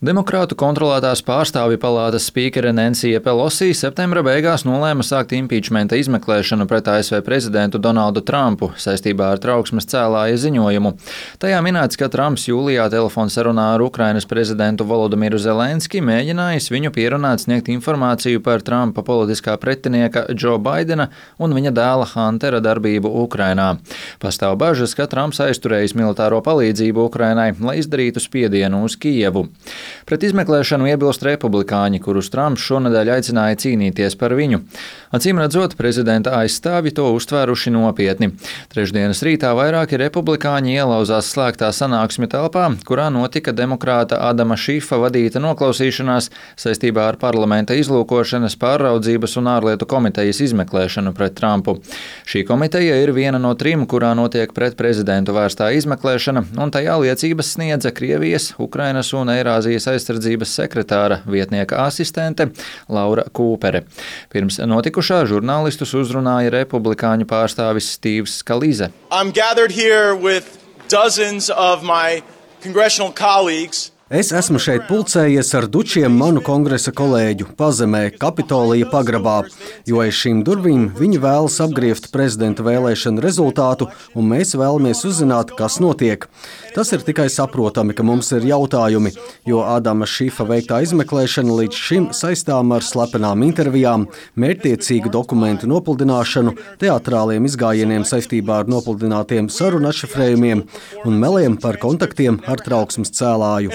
Demokrātu kontrolētās pārstāvju palātas spīkere Nancy Pelosi septembra beigās nolēma sākt impičmenta izmeklēšanu pret ASV prezidentu Donaldu Trumpu saistībā ar trauksmes cēlāja ziņojumu. Tajā minēts, ka Trumps jūlijā telefonsarunā ar Ukrainas prezidentu Volodimiru Zelenski mēģinājis viņu pierunāt sniegt informāciju par Trumpa politiskā pretinieka Joe Baidena un viņa dēla Huntera darbību Ukrainā. Pastāv bažas, ka Trumps aizturējis militāro palīdzību Ukrainai, lai izdarītu spiedienu uz Kijevu. Pret izmeklēšanu iebilst republikāņi, kurus Trumps šonedēļ aicināja cīnīties par viņu. Acīmredzot, prezidenta aizstāvji to uztvēruši nopietni. Trešdienas rītā vairāki republikāņi ielauzās slēgtā sanāksmju telpā, kurā notika demokrāta Adama Šifa vadīta noklausīšanās saistībā ar parlamenta izlūkošanas, pārraudzības un ārlietu komitejas izmeklēšanu pret Trumpu. Šī komiteja ir viena no 3, kurā notiek pret prezidentu vērstā izmeklēšana, un tajā liecības sniedza Krievijas, Ukrainas un Eirāzijas aizsardzības sekretāra vietnieka asistente Laura Kūpere. Pirms notikušā žurnālistus uzrunāja republikāņu pārstāvis Stīvs Skalize. I'm gathered here with dozens of my congressional colleagues. Es esmu šeit pulcējies ar dučiem manu kongresa kolēģu pazemē Kapitolija pagrabā, jo aiz šīm durvīm viņi vēlas apgriezt prezidenta vēlēšanu rezultātu, un mēs vēlamies uzzināt, kas notiek. Tas ir tikai saprotami, ka mums ir jautājumi, jo Adama Šifa veiktā izmeklēšana līdz šim saistām ar slepenām intervijām, mērķtiecīgu dokumentu nopludināšanu, teatrāliem izgājieniem saistībā ar nopludinātiem sarunu atšifrējumiem un meliem par kontaktiem ar trauksmes cēlāju.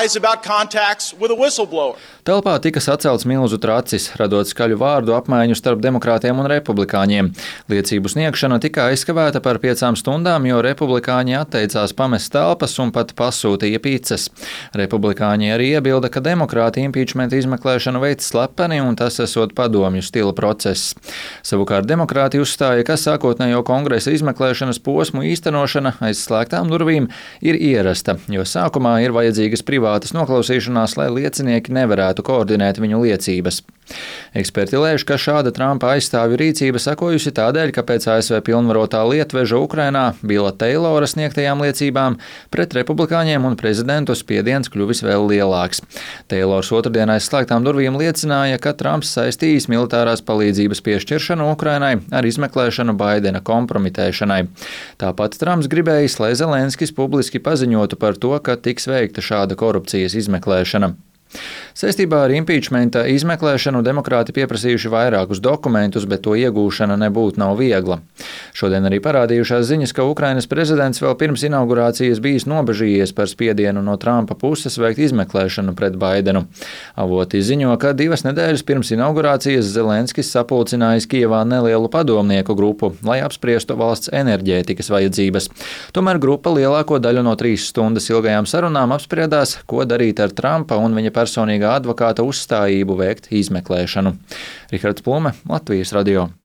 Telpā tika sacelts milzu tracis, radot skaļu vārdu apmaiņu starp demokrātiem un republikāņiem. Liecību sniegšana tika aizkavēta par 5 stundām, jo republikāņi atteicās pamest telpas un pat pasūtīja pīces. Republikāņi arī iebilda, ka demokrāti impičmenta izmeklēšanu veic slepeni un tas esot padomju stila process. Savukārt demokrāti uzstāja, ka sākotnējo kongresa izmeklēšanas posmu īstenošana aiz slēgtām durvīm ir ierasta, jo sākumā ir vajadzīgas privātas noklausīšanās, lai liecinieki nevarētu koordinēt viņu liecības. Eksperti lēš, ka šāda Trumpa aizstāvju rīcība sekojusi tādēļ, ka pēc ASV pilnvarotā lietveža Ukrainā Bila Teilora sniegtajām liecībām pret republikāņiem un prezidentu spiediens kļuvis vēl lielāks. Teilors otrdien aiz slēgtām durvīm liecināja, ka Trumps saistījis militārās palīdzības piešķiršanu Ukrainai ar izmeklēšanu Baidena kompromitēšanai. Tāpat Trumps gribējis, lai Zelenskis publiski paziņotu par to, ka tiks veikta šāda korupcijas izmeklēšana. Saistībā ar impičmenta izmeklēšanu demokrāti pieprasījuši vairākus dokumentus, bet to iegūšana nebūtu nav viegla. Šodien arī parādījušās ziņas, ka Ukrainas prezidents vēl pirms inaugurācijas bijis nobežījies par spiedienu no Trumpa puses veikt izmeklēšanu pret Baidenu. Avoti ziņo, ka 2 nedēļas pirms inaugurācijas Zelenskis sapulcinājis Kijevā nelielu padomnieku grupu, lai apspriestu valsts enerģētikas vajadzības. Tomēr grupa lielāko daļu no 3 stundas ilgajām sarunām apspriedās, ko darīt ar Trumpa un viņa personīgā advokāta uzstājību veikt izmeklēšanu. Rihards Plume, Latvijas radio.